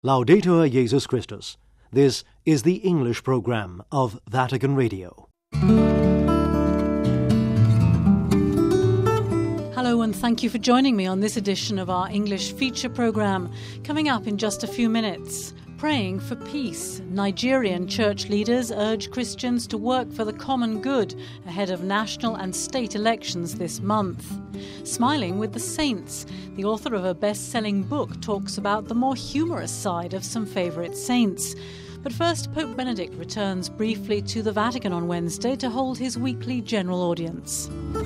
Laudetur Jesus Christus. This is the English program of Vatican Radio. Hello and thank you for joining me on this edition of our English feature program. Coming up in just a few minutes, praying for peace. Nigerian church leaders urge Christians to work for the common good ahead of national and state elections this month. Smiling with the Saints. The author of a best-selling book talks about the more humorous side of some favourite saints. But first, Pope Benedict returns briefly to the Vatican on Wednesday to hold his weekly general audience.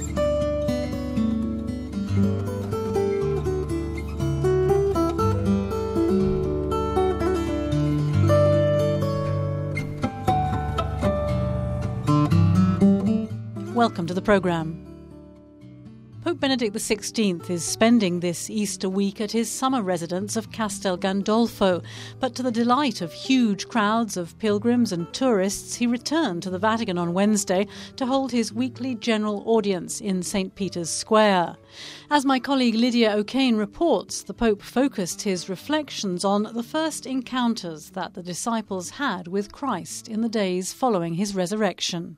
Welcome to the programme. Pope Benedict XVI is spending this Easter week at his summer residence of Castel Gandolfo, but to the delight of huge crowds of pilgrims and tourists, he returned to the Vatican on Wednesday to hold his weekly general audience in St. Peter's Square. As my colleague Lydia O'Kane reports, the Pope focused his reflections on the first encounters that the disciples had with Christ in the days following his resurrection.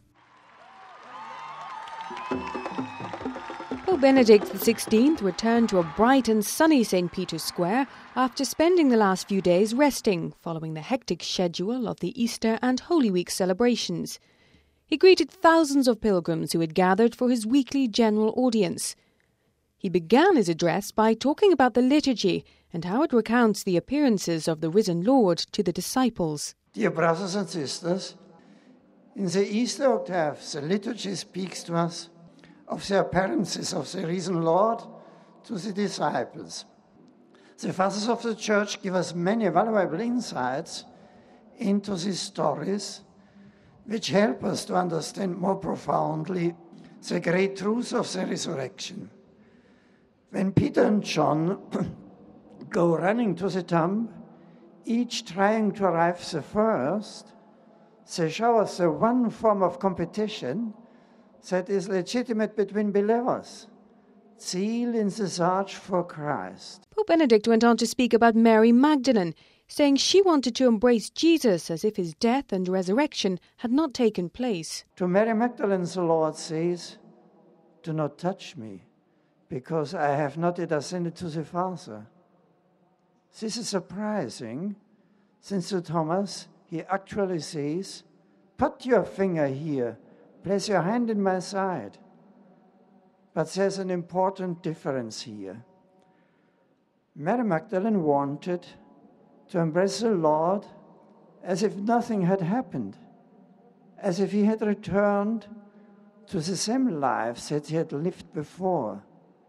Pope Benedict XVI returned to a bright and sunny St. Peter's Square after spending the last few days resting following the hectic schedule of the Easter and Holy Week celebrations. He greeted thousands of pilgrims who had gathered for his weekly general audience. He began his address by talking about the liturgy and how it recounts the appearances of the risen Lord to the disciples. Dear brothers and sisters, in the Easter octave, the liturgy speaks to us of the appearances of the risen Lord to the disciples. The fathers of the Church give us many valuable insights into these stories, which help us to understand more profoundly the great truth of the resurrection. When Peter and John go running to the tomb, each trying to arrive the first, they show us the one form of competition that is legitimate between believers, zeal in the search for Christ. Pope Benedict went on to speak about Mary Magdalene, saying she wanted to embrace Jesus as if his death and resurrection had not taken place. To Mary Magdalene, the Lord says, "Do not touch me, because I have not yet ascended to the Father." This is surprising, since to Thomas he actually says, "Put your finger here, place your hand in my side." But there's an important difference here. Mary Magdalene wanted to embrace the Lord as if nothing had happened, as if he had returned to the same life that he had lived before.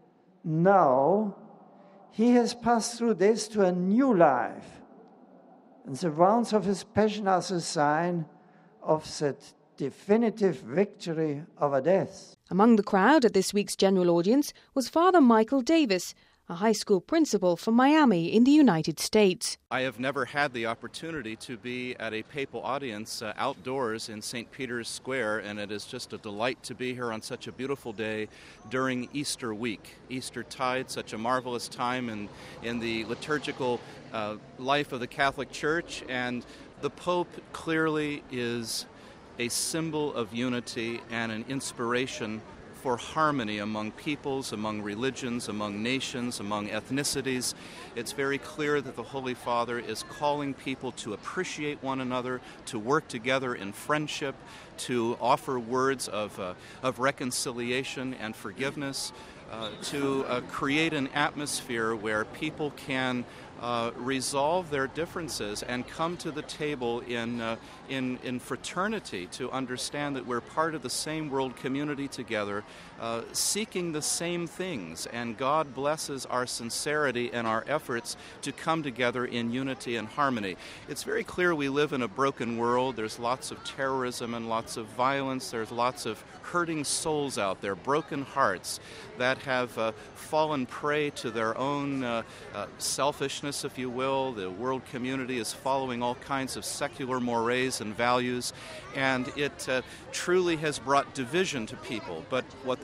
Now, he has passed through this to a new life, and the wounds of his passion are the sign of that definitive victory over death. Among the crowd at this week's general audience was Father Michael Davis, a high school principal from Miami in the United States. I have never had the opportunity to be at a papal audience outdoors in St. Peter's Square, and it is just a delight to be here on such a beautiful day during Easter week. Eastertide, such a marvelous time in the liturgical life of the Catholic Church, and the Pope clearly is a symbol of unity and an inspiration for harmony among peoples, among religions, among nations, among ethnicities. It's very clear that the Holy Father is calling people to appreciate one another, to work together in friendship, to offer words of reconciliation and forgiveness, to create an atmosphere where people can resolve their differences and come to the table in fraternity to understand that we're part of the same world community together, seeking the same things. And God blesses our sincerity and our efforts to come together in unity and harmony. It's very clear we live in a broken world. There's lots of terrorism and lots of violence. There's lots of hurting souls out there, broken hearts that have fallen prey to their own selfishness, if you will. The world community is following all kinds of secular mores and values, and it truly has brought division to people. But what the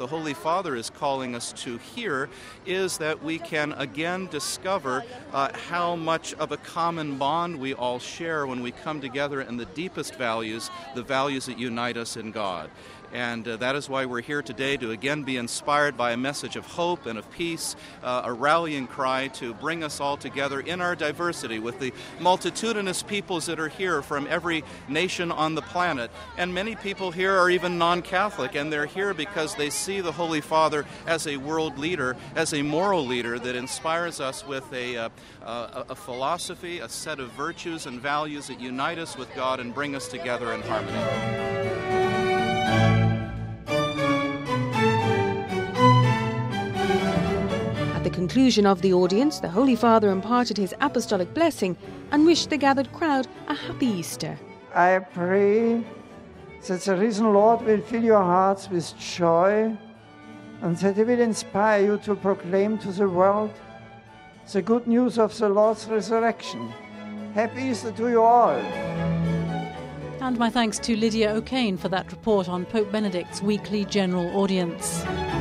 the Holy Father is calling us to here is that we can again discover how much of a common bond we all share when we come together in the deepest values, the values that unite us in God. And that is why we're here today, to again be inspired by a message of hope and of peace, a rallying cry to bring us all together in our diversity with the multitudinous peoples that are here from every nation on the planet. And many people here are even non-Catholic, and they're here because they see the Holy Father as a world leader, as a moral leader that inspires us with a philosophy, a set of virtues and values that unite us with God and bring us together in harmony. At the conclusion of the audience, the Holy Father imparted his apostolic blessing and wished the gathered crowd a happy Easter. I pray that the risen Lord will fill your hearts with joy and that he will inspire you to proclaim to the world the good news of the Lord's resurrection. Happy Easter to you all. And my thanks to Lydia O'Kane for that report on Pope Benedict's weekly general audience.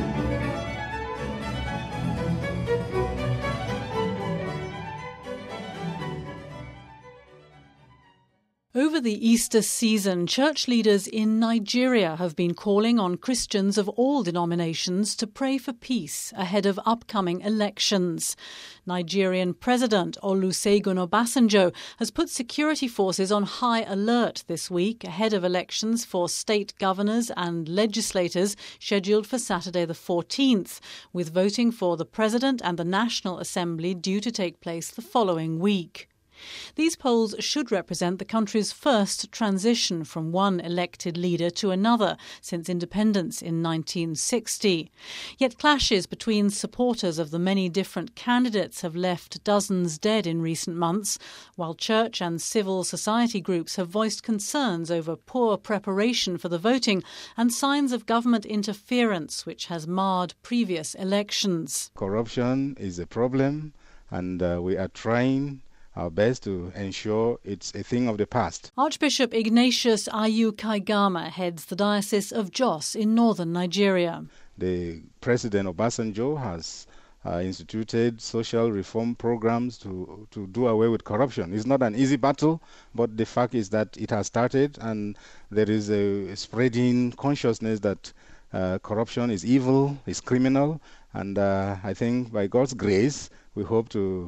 Over the Easter season, church leaders in Nigeria have been calling on Christians of all denominations to pray for peace ahead of upcoming elections. Nigerian President Olusegun Obasanjo has put security forces on high alert this week ahead of elections for state governors and legislators scheduled for Saturday the 14th, with voting for the President and the National Assembly due to take place the following week. These polls should represent the country's first transition from one elected leader to another since independence in 1960. Yet clashes between supporters of the many different candidates have left dozens dead in recent months, while church and civil society groups have voiced concerns over poor preparation for the voting and signs of government interference which has marred previous elections. Corruption is a problem, and we are trying our best to ensure it's a thing of the past. Archbishop Ignatius Ayu Kaigama heads the Diocese of Jos in northern Nigeria. The President Obasanjo has instituted social reform programs to do away with corruption. It's not an easy battle, but the fact is that it has started, and there is a spreading consciousness that corruption is evil, is criminal, and I think by God's grace we hope to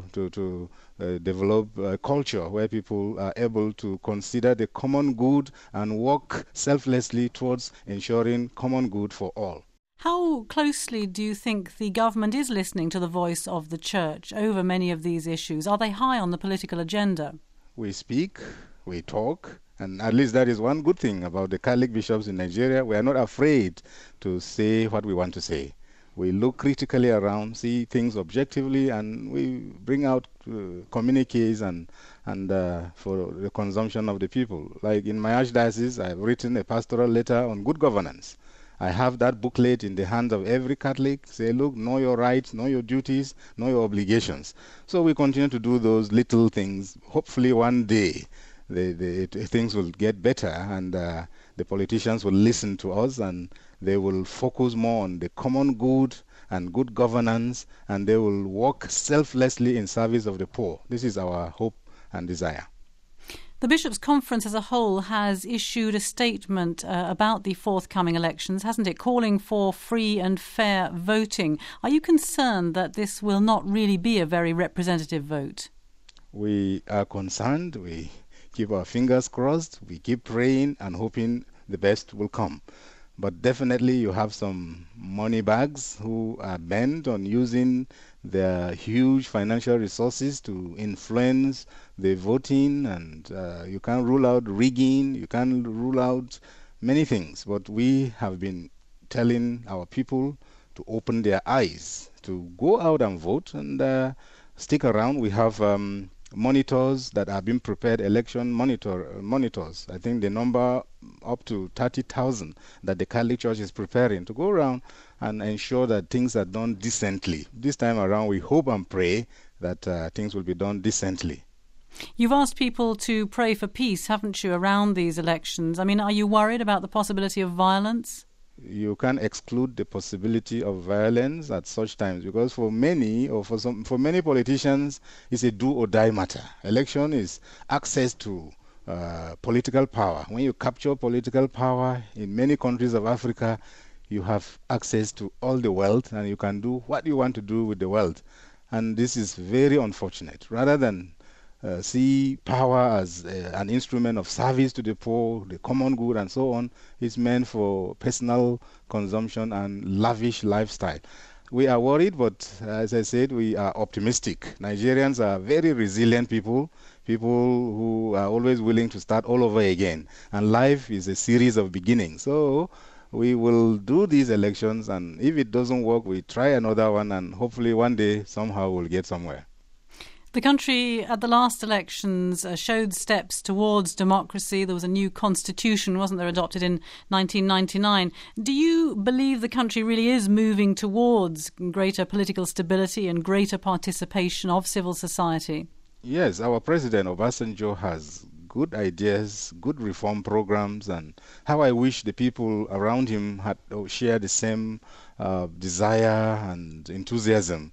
develop a culture where people are able to consider the common good and work selflessly towards ensuring common good for all. How closely do you think the government is listening to the voice of the Church over many of these issues? Are they high on the political agenda? We speak, we talk, and at least that is one good thing about the Catholic bishops in Nigeria. We are not afraid to say what we want to say. We look critically around, see things objectively, and we bring out communiques and for the consumption of the people. Like in my archdiocese, I've written a pastoral letter on good governance. I have that booklet in the hands of every Catholic. Say, look, know your rights, know your duties, know your obligations. So we continue to do those little things. Hopefully one day the things will get better, and the politicians will listen to us, and they will focus more on the common good and good governance, and they will work selflessly in service of the poor. This is our hope and desire. The Bishops' Conference as a whole has issued a statement about the forthcoming elections, hasn't it, calling for free and fair voting. Are you concerned that this will not really be a very representative vote? We are concerned. We keep our fingers crossed. We keep praying and hoping the best will come. But definitely you have some money bags who are bent on using their huge financial resources to influence the voting, and you can't rule out rigging, you can't rule out many things. But we have been telling our people to open their eyes, to go out and vote, and stick around. We have monitors that are being prepared, election monitors. I think the number up to 30,000 that the Catholic Church is preparing to go around and ensure that things are done decently. This time around, we hope and pray that things will be done decently. You've asked people to pray for peace, haven't you, around these elections? I mean, are you worried about the possibility of violence? you can't exclude the possibility of violence at such times, because for many politicians, it's a do or die matter. Election is access to political power. When you capture political power in many countries of Africa, you have access to all the wealth and you can do what you want to do with the wealth. And this is very unfortunate. Rather than see power as an instrument of service to the poor, the common good, and so on, it's meant for personal consumption and lavish lifestyle. We are worried, but as I said, we are optimistic. Nigerians are very resilient people who are always willing to start all over again. And life is a series of beginnings. So we will do these elections, and if it doesn't work, we try another one, and hopefully one day, somehow, we'll get somewhere. The country at the last elections showed steps towards democracy. There was a new constitution, wasn't there, adopted in 1999. Do you believe the country really is moving towards greater political stability and greater participation of civil society? Yes, our President Obasanjo has good ideas, good reform programs, and how I wish the people around him had shared the same desire and enthusiasm.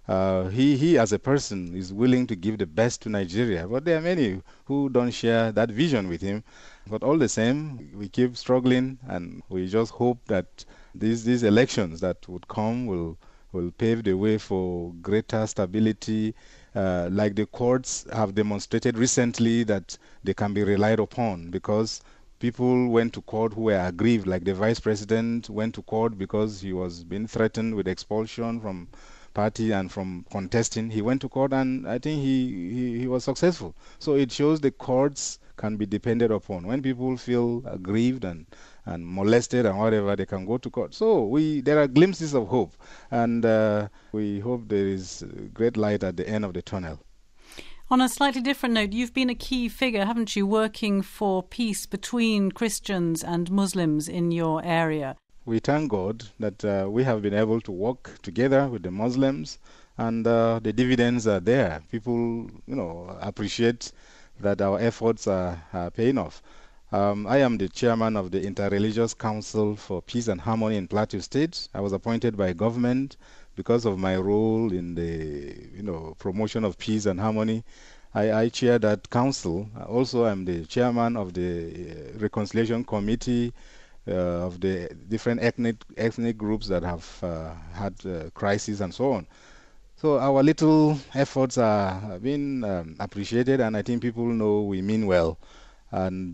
He as a person is willing to give the best to Nigeria, but there are many who don't share that vision with him. But all the same, we keep struggling, and we just hope that these elections that would come will pave the way for greater stability. Like the courts have demonstrated recently that they can be relied upon, because people went to court who were aggrieved, like the vice president went to court because he was being threatened with expulsion from party and from contesting. He went to court, and I think he was successful. So it shows the courts can be depended upon. When people feel aggrieved and molested and whatever, they can go to court. So there are glimpses of hope, and we hope there is great light at the end of the tunnel. On a slightly different note, you've been a key figure, haven't you, working for peace between Christians and Muslims in your area? We thank God that we have been able to work together with the Muslims, and the dividends are there. People, appreciate that our efforts are paying off. I am the chairman of the Interreligious Council for Peace and Harmony in Plateau State. I was appointed by government because of my role in the promotion of peace and harmony. I chair that council. Also, I'm the chairman of the Reconciliation Committee of the different ethnic groups that have had crises and so on. So our little efforts are being appreciated, and I think people know we mean well. And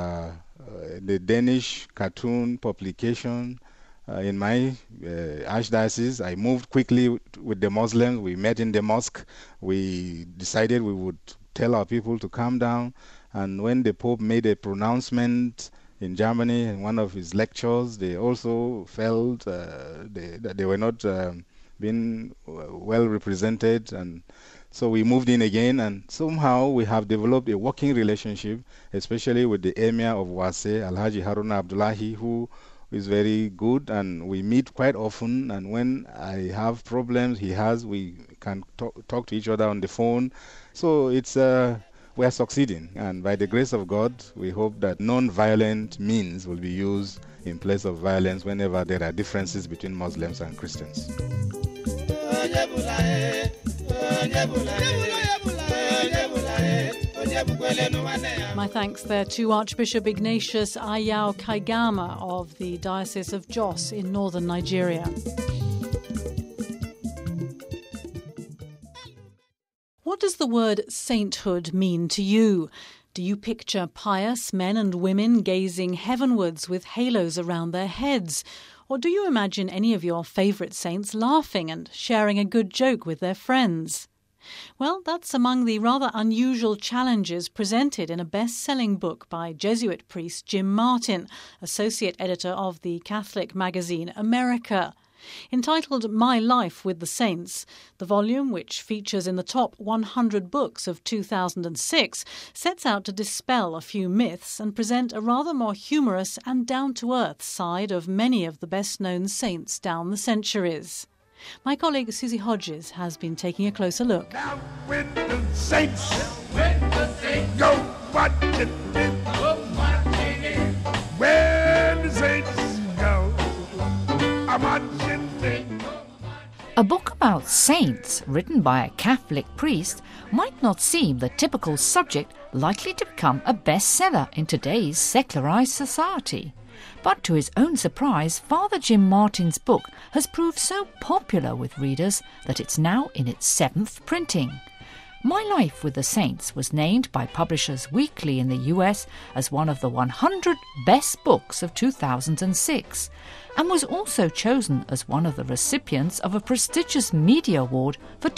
the Danish cartoon publication in my archdiocese, I moved quickly with the Muslims. We met in the mosque. We decided we would tell our people to calm down. And when the Pope made a pronouncement in Germany in one of his lectures, they also felt that they were not being well represented, and so we moved in again, and somehow we have developed a working relationship, especially with the Emir of Wase, Alhaji Haruna Abdullahi, who is very good, and we meet quite often, and when I have problems we can talk to each other on the phone. So it's we are succeeding, and by the grace of God, we hope that non-violent means will be used in place of violence whenever there are differences between Muslims and Christians. My thanks there to Archbishop Ignatius Ayau Kaigama of the Diocese of Jos in northern Nigeria. What does the word sainthood mean to you? Do you picture pious men and women gazing heavenwards with halos around their heads? Or do you imagine any of your favourite saints laughing and sharing a good joke with their friends? Well, that's among the rather unusual challenges presented in a best-selling book by Jesuit priest Jim Martin, associate editor of the Catholic magazine America. Entitled My Life with the Saints, the volume, which features in the top 100 books of 2006, sets out to dispel a few myths and present a rather more humorous and down-to-earth side of many of the best-known saints down the centuries. My colleague Susie Hodges has been taking a closer look. Now when the saints go watching it, when the saints go about saints written by a Catholic priest might not seem the typical subject likely to become a bestseller in today's secularized society. But to his own surprise, Father Jim Martin's book has proved so popular with readers that it's now in its 7th printing. My Life with the Saints was named by Publishers Weekly in the US as one of the 100 best books of 2006 and was also chosen as one of the recipients of a prestigious media award for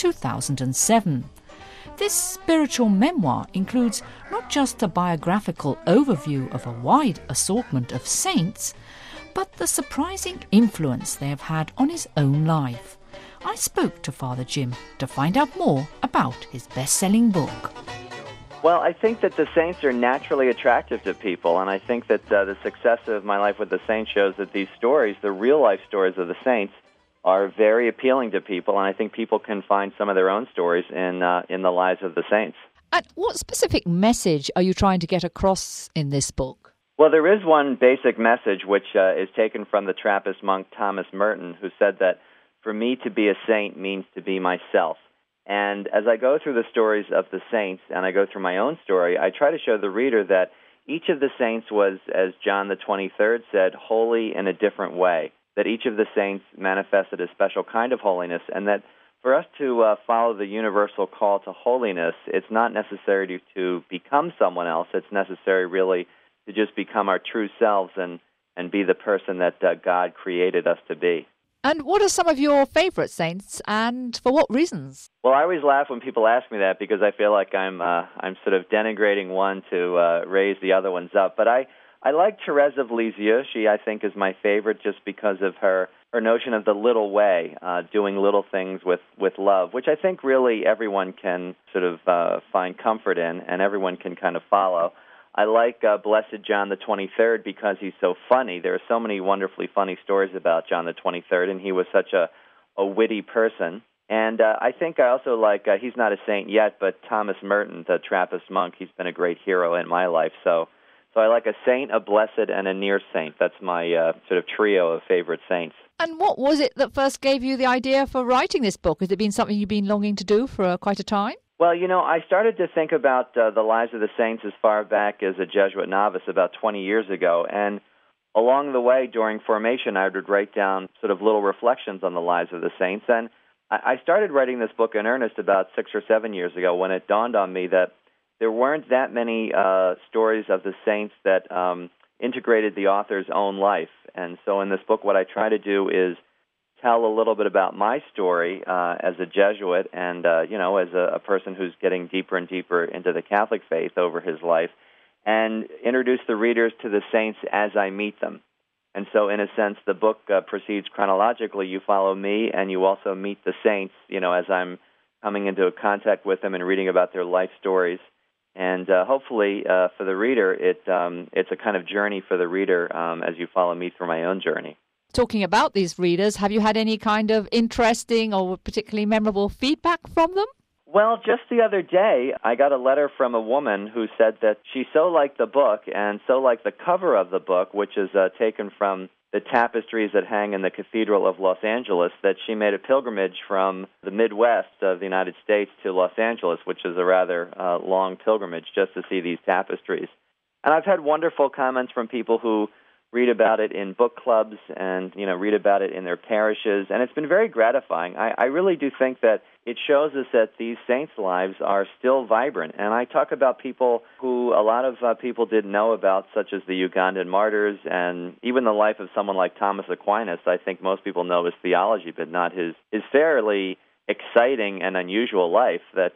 2007. This spiritual memoir includes not just a biographical overview of a wide assortment of saints, but the surprising influence they have had on his own life. I spoke to Father Jim to find out more about his best-selling book. Well, I think that the saints are naturally attractive to people, and I think that the success of My Life with the Saints shows that these stories, the real-life stories of the saints, are very appealing to people, and I think people can find some of their own stories in the lives of the saints. And what specific message are you trying to get across in this book? Well, there is one basic message which is taken from the Trappist monk Thomas Merton, who said that for me to be a saint means to be myself. And as I go through the stories of the saints, and I go through my own story, I try to show the reader that each of the saints was, as John the 23rd said, holy in a different way, that each of the saints manifested a special kind of holiness, and that for us to follow the universal call to holiness, it's not necessary to become someone else. It's necessary really to just become our true selves and be the person that God created us to be. And what are some of your favorite saints, and for what reasons? Well, I always laugh when people ask me that because I feel like I'm sort of denigrating one to raise the other ones up. But I like Therese of Lisieux. She, I think, is my favorite just because of her notion of the little way, doing little things with love, which I think really everyone can sort of find comfort in and everyone can kind of follow. I like Blessed John the 23rd because he's so funny. There are so many wonderfully funny stories about John the 23rd, and he was such a witty person. And I think I also like, he's not a saint yet, but Thomas Merton, the Trappist monk, he's been a great hero in my life. So I like a saint, a blessed, and a near saint. That's my sort of trio of favorite saints. And what was it that first gave you the idea for writing this book? Has it been something you've been longing to do for quite a time? Well, I started to think about the lives of the saints as far back as a Jesuit novice about 20 years ago. And along the way, during formation, I would write down sort of little reflections on the lives of the saints. And I started writing this book in earnest about 6 or 7 years ago when it dawned on me that there weren't that many stories of the saints that integrated the author's own life. And so in this book, what I try to do is tell a little bit about my story as a Jesuit and, as a person who's getting deeper and deeper into the Catholic faith over his life, and introduce the readers to the saints as I meet them. And so, in a sense, the book proceeds chronologically. You follow me, and you also meet the saints, as I'm coming into contact with them and reading about their life stories. And hopefully, for the reader, it's a kind of journey for the reader as you follow me through my own journey. Talking about these readers, have you had any kind of interesting or particularly memorable feedback from them? Well, just the other day, I got a letter from a woman who said that she so liked the book and so liked the cover of the book, which is taken from the tapestries that hang in the Cathedral of Los Angeles, that she made a pilgrimage from the Midwest of the United States to Los Angeles, which is a rather long pilgrimage just to see these tapestries. And I've had wonderful comments from people who read about it in book clubs and, read about it in their parishes. And it's been very gratifying. I really do think that it shows us that these saints' lives are still vibrant. And I talk about people who a lot of people didn't know about, such as the Ugandan martyrs and even the life of someone like Thomas Aquinas. I think most people know his theology, but not his fairly exciting and unusual life that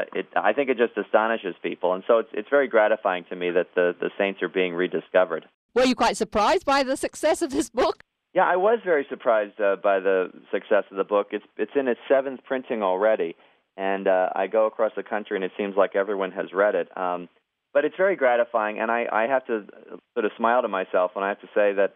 I think it just astonishes people. And so it's very gratifying to me that the saints are being rediscovered. Were you quite surprised by the success of this book? Yeah, I was very surprised by the success of the book. It's in its 7th printing already, and I go across the country, and it seems like everyone has read it. But it's very gratifying, and I have to sort of smile to myself when I have to say that,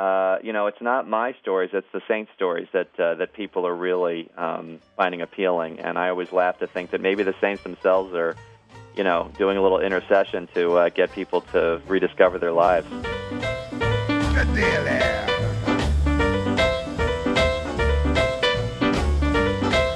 it's not my stories, it's the saints' stories that people are really finding appealing. And I always laugh to think that maybe the saints themselves are doing a little intercession to get people to rediscover their lives. Good deal there.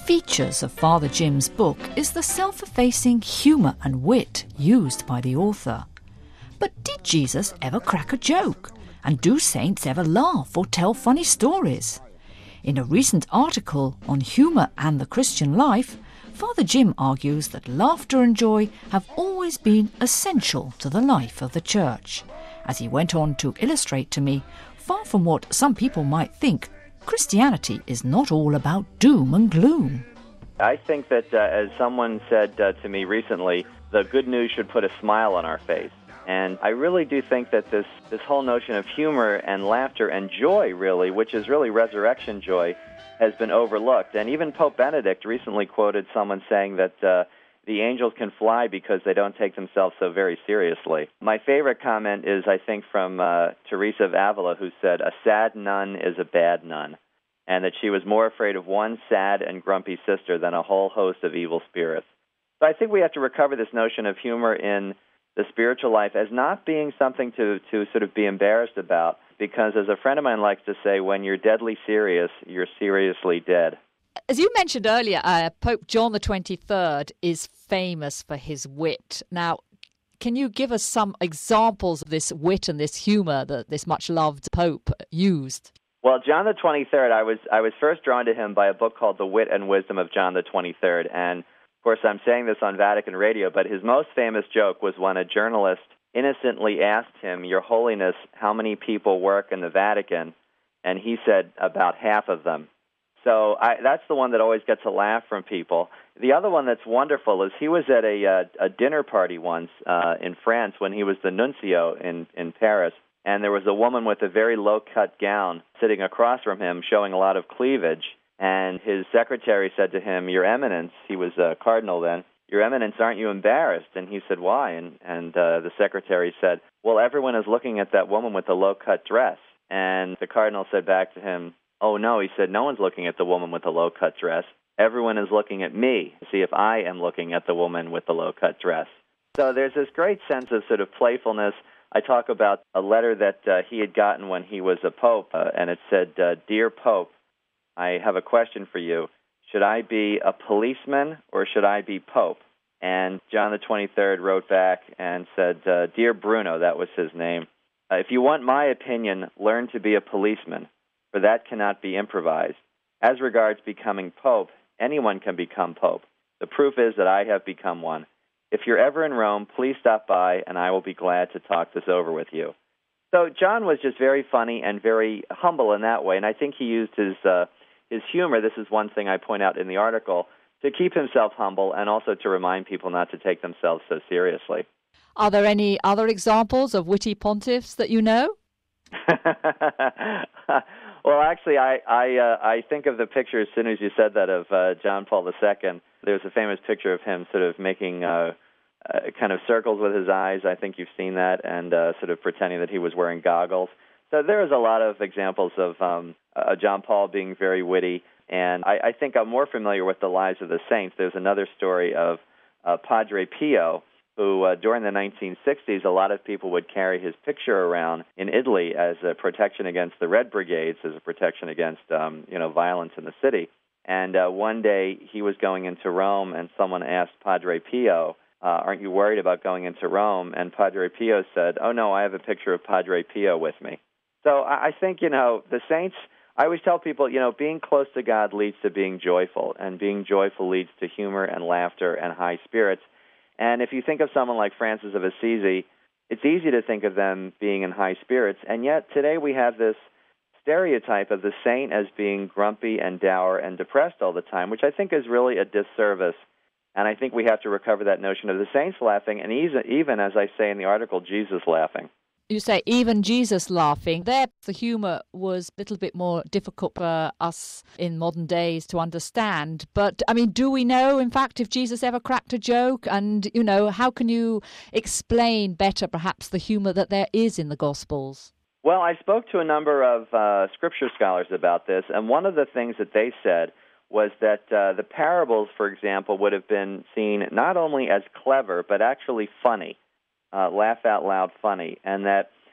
features of Father Jim's book is the self-effacing humour and wit used by the author. But did Jesus ever crack a joke? And do saints ever laugh or tell funny stories? In a recent article on humour and the Christian life, Father Jim argues that laughter and joy have always been essential to the life of the Church. As he went on to illustrate to me, far from what some people might think, Christianity is not all about doom and gloom. I think that, as someone said to me recently, the good news should put a smile on our face. And I really do think that this whole notion of humor and laughter and joy, really, which is really resurrection joy, has been overlooked. And even Pope Benedict recently quoted someone saying that the angels can fly because they don't take themselves so very seriously. My favorite comment is, I think, from Teresa of Avila, who said, "A sad nun is a bad nun," and that she was more afraid of one sad and grumpy sister than a whole host of evil spirits. So I think we have to recover this notion of humor in the spiritual life as not being something to sort of be embarrassed about, because as a friend of mine likes to say, when you're deadly serious, you're seriously dead. As you mentioned earlier, Pope John the 23rd is famous for his wit. Now, can you give us some examples of this wit and this humour that this much-loved Pope used? Well, John the 23rd, I was first drawn to him by a book called The Wit and Wisdom of John the 23rd, and of course, I'm saying this on Vatican Radio, but his most famous joke was when a journalist innocently asked him, "Your Holiness, how many people work in the Vatican?" And he said, "About half of them." So that's the one that always gets a laugh from people. The other one that's wonderful is he was at a dinner party once in France when he was the nuncio in Paris, and there was a woman with a very low-cut gown sitting across from him showing a lot of cleavage. And his secretary said to him, "Your Eminence," he was a cardinal then, "Your Eminence, aren't you embarrassed?" And he said, "Why?" And the secretary said, "Well, everyone is looking at that woman with the low-cut dress." And the cardinal said back to him, "Oh, no," he said, "no one's looking at the woman with the low-cut dress. Everyone is looking at me to see if I am looking at the woman with the low-cut dress." So there's this great sense of sort of playfulness. I talk about a letter that he had gotten when he was a pope, and it said, "Dear Pope, I have a question for you. Should I be a policeman or should I be Pope?" And John the 23rd wrote back and said, "Dear Bruno," that was his name, "if you want my opinion, learn to be a policeman, for that cannot be improvised. As regards becoming Pope, anyone can become Pope. The proof is that I have become one. If you're ever in Rome, please stop by, and I will be glad to talk this over with you." So John was just very funny and very humble in that way, and I think he used his humor, this is one thing I point out in the article, to keep himself humble and also to remind people not to take themselves so seriously. Are there any other examples of witty pontiffs that you know? Well, actually, I think of the picture as soon as you said that of John Paul II. There's a famous picture of him sort of making kind of circles with his eyes. I think you've seen that, and sort of pretending that he was wearing goggles. So there's a lot of examples of John Paul being very witty, and I think I'm more familiar with the lives of the saints. There's another story of Padre Pio, who during the 1960s, a lot of people would carry his picture around in Italy as a protection against the Red Brigades, as a protection against violence in the city. And one day he was going into Rome, and someone asked Padre Pio, "Aren't you worried about going into Rome?" And Padre Pio said, "Oh no, I have a picture of Padre Pio with me." So I think, the saints, I always tell people, being close to God leads to being joyful, and being joyful leads to humor and laughter and high spirits. And if you think of someone like Francis of Assisi, it's easy to think of them being in high spirits, and yet today we have this stereotype of the saint as being grumpy and dour and depressed all the time, which I think is really a disservice. And I think we have to recover that notion of the saints laughing, and even, as I say in the article, Jesus laughing. You say even Jesus laughing. There, the humour was a little bit more difficult for us in modern days to understand. But, do we know, in fact, if Jesus ever cracked a joke? And, how can you explain better, perhaps, the humour that there is in the Gospels? Well, I spoke to a number of Scripture scholars about this, and one of the things that they said was that the parables, for example, would have been seen not only as clever, but actually funny. Laugh out loud funny, and that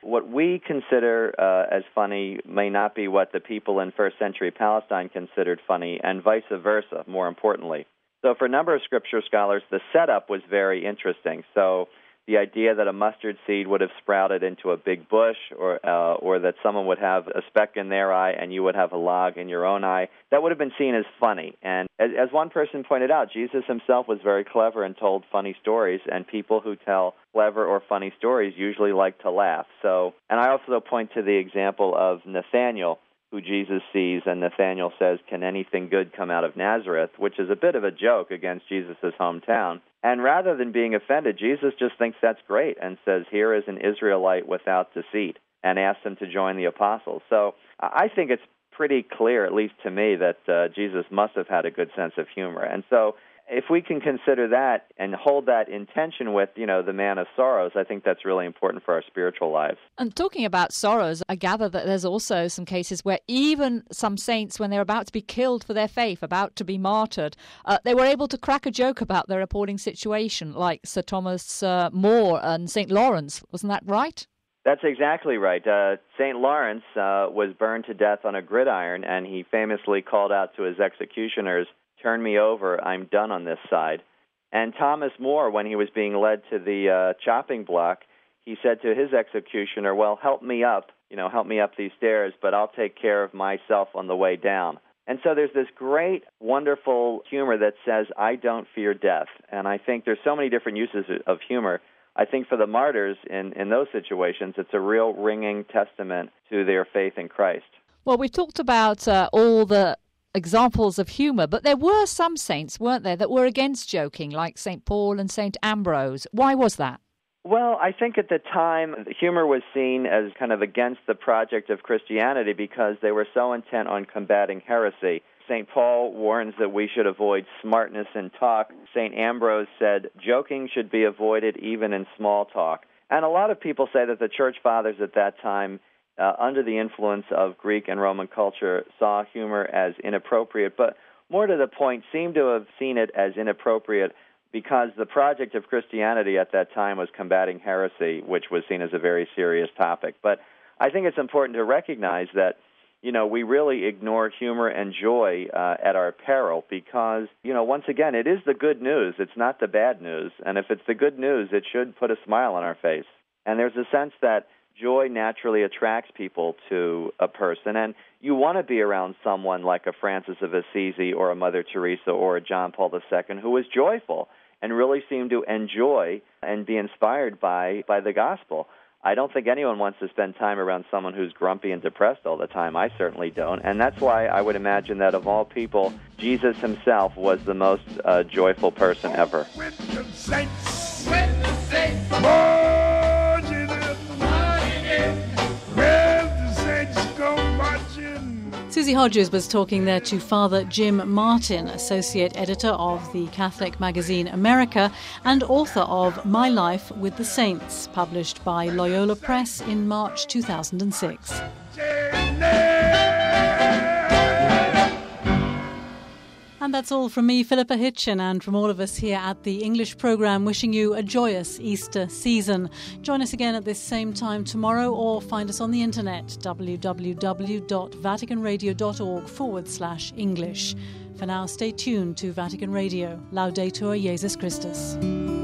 what we consider as funny may not be what the people in first century Palestine considered funny, and vice versa, more importantly. So for a number of scripture scholars, the setup was very interesting. So the idea that a mustard seed would have sprouted into a big bush, or that someone would have a speck in their eye and you would have a log in your own eye, that would have been seen as funny. And as one person pointed out, Jesus himself was very clever and told funny stories, and people who tell clever or funny stories usually like to laugh. So, and I also point to the example of Nathanael, who Jesus sees, and Nathanael says, "Can anything good come out of Nazareth?" which is a bit of a joke against Jesus' hometown. And rather than being offended, Jesus just thinks that's great and says, "Here is an Israelite without deceit," and asks him to join the apostles. So I think it's pretty clear, at least to me, that Jesus must have had a good sense of humor. And so if we can consider that and hold that in tension with, the man of sorrows, I think that's really important for our spiritual lives. And talking about sorrows, I gather that there's also some cases where even some saints, when they're about to be killed for their faith, about to be martyred, they were able to crack a joke about their appalling situation, like Sir Thomas More and St. Lawrence. Wasn't that right? That's exactly right. St. Lawrence was burned to death on a gridiron, and he famously called out to his executioners, "Turn me over, I'm done on this side." And Thomas More, when he was being led to the chopping block, he said to his executioner, "Well, help me up these stairs, but I'll take care of myself on the way down." And so there's this great, wonderful humor that says, "I don't fear death." And I think there's so many different uses of humor. I think for the martyrs in those situations, it's a real ringing testament to their faith in Christ. Well, we talked about all the examples of humour, but there were some saints, weren't there, that were against joking, like St. Paul and St. Ambrose. Why was that? Well, I think at the time, humor was seen as kind of against the project of Christianity because they were so intent on combating heresy. St. Paul warns that we should avoid smartness in talk. St. Ambrose said joking should be avoided even in small talk. And a lot of people say that the church fathers at that time, under the influence of Greek and Roman culture, saw humor as inappropriate, but more to the point, seemed to have seen it as inappropriate because the project of Christianity at that time was combating heresy, which was seen as a very serious topic. But I think it's important to recognize that, we really ignore humor and joy at our peril because, once again, it is the good news. It's not the bad news. And if it's the good news, it should put a smile on our face. And there's a sense that joy naturally attracts people to a person, and you want to be around someone like a Francis of Assisi or a Mother Teresa or a John Paul II who is joyful and really seem to enjoy and be inspired by the gospel. I don't think anyone wants to spend time around someone who's grumpy and depressed all the time. I certainly don't, and that's why I would imagine that of all people, Jesus himself was the most joyful person ever. With the saints, marching in, where the saints go marching. Susie Hodges was talking there to Father Jim Martin, Associate Editor of the Catholic magazine America and author of My Life with the Saints, published by Loyola Press in March 2006. And that's all from me, Philippa Hitchin, and from all of us here at the English programme, wishing you a joyous Easter season. Join us again at this same time tomorrow, or find us on the internet, www.vaticanradio.org/English. For now, stay tuned to Vatican Radio. Laudetur Jesus Christus.